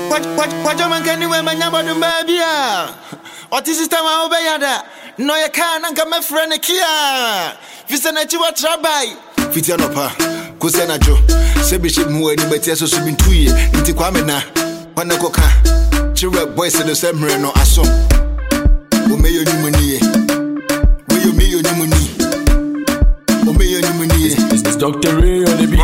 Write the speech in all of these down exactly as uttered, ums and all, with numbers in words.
What what what you man can do when man yabodum baby ah. What is system a obey that? No you can't anka my friend kia. Visa na chi wa trabai. Fitia no pa. Kusi na jo. Se bi ship mu ani beti so so bin tuye. Nti kwa me na. Wana koka. Chire boys no semre no aso. O me yo nyumu ni. We yo me yo nyumu ni. O me yo nyumu ni. It's Doctor Ray on the beat.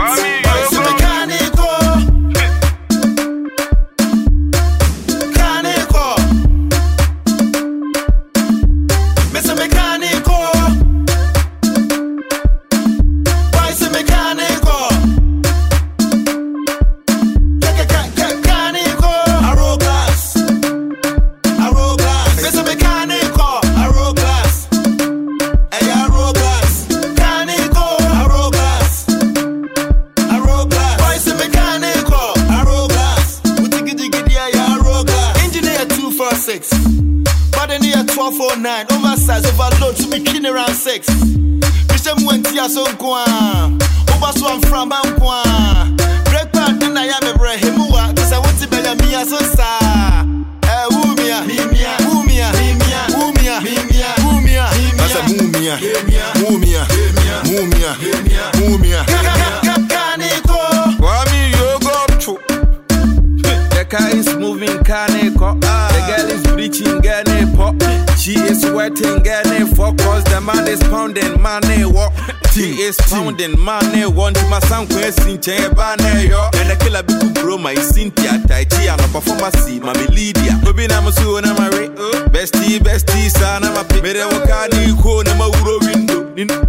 But in the twelve oh nine, oversize, overload to be clean around six. Bisham went here so guan. Over I'm from Banquan. Break part, then I am a brahimua, because I want to be a mia so star. Eh, Wumia, Mimia, Wumia, Mimia, Wumia, Mimia, Wumia, That's a Mumia, Mumia, Mumia, Mumia. Kaneko. Wami yogo chu. The car is moving, Kaneko. The girl is breaching, Gane pop. She is sweating, Gane focus. The man is pounding, money walk. She is pounding, money want my son question, Chebane yo. And the killer be bro, my Cynthia, Tai Chi, and a performance, Mammy Lydia. Maybe I'm a soon, I'm a bestie, bestie, son, I'm a pig. Better walk out, you call them a window.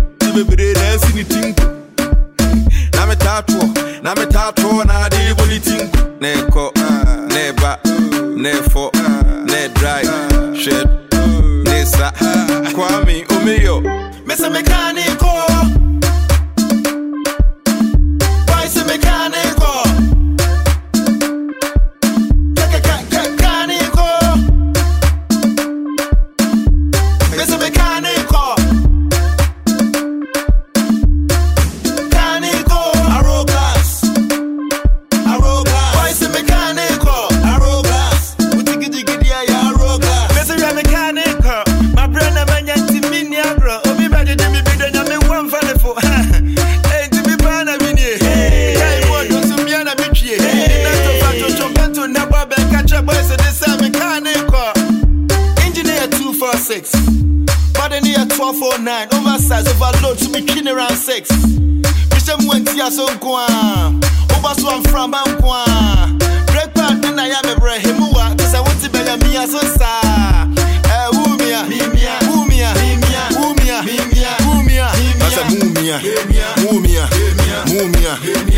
Na me tato, na me tato, na di bulletin. Neko, neba, nefo, ne dry, shed, nesa, kwami, umiyo. Mister Mechanical. Vice Mechanical. Mechanical. Mister Mechanical. But in the twelve oh nine, oversize, overload to be clean around six. Bisham went here so guan. Over so I'm from Banquan. Break part, then I am a brahimua, because I want to be a mia so star. Eh, Wumia, Mimia, Wumia, Mimia, Wumia, Mimia, Wumia, That's a Mumia, Mumia, Mumia.